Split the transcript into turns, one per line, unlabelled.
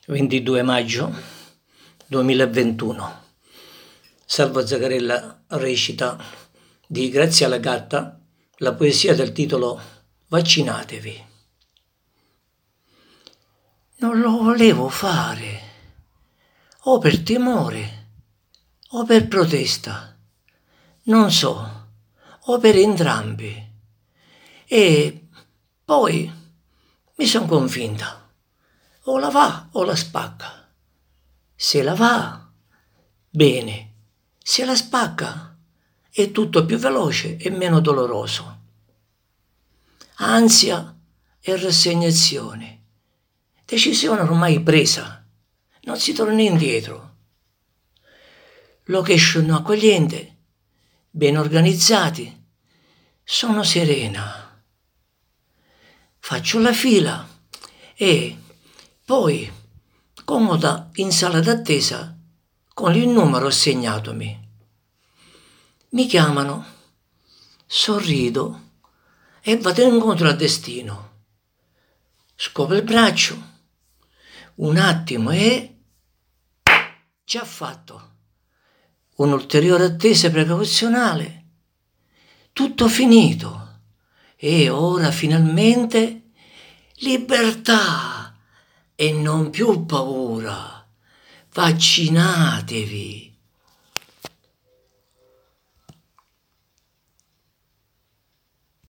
22 maggio 2021. Salvo Zaccarella recita di Graziella Gatta la poesia del titolo Vaccinatevi. Non lo volevo fare, o per timore, o per protesta, non so, o per entrambi. E poi mi son convinta. O la va o la spacca. Se la va, bene. Se la spacca, è tutto più veloce e meno doloroso. Ansia e rassegnazione. Decisione ormai presa. Non si torna indietro. Location accogliente, ben organizzati. Sono serena. Faccio la fila e poi, comoda in sala d'attesa, con il numero assegnatomi. Mi chiamano, sorrido e vado incontro al destino. Scopro il braccio, un attimo e già fatto. Un'ulteriore attesa precauzionale. Tutto finito. E ora finalmente libertà. E non più paura. Vaccinatevi.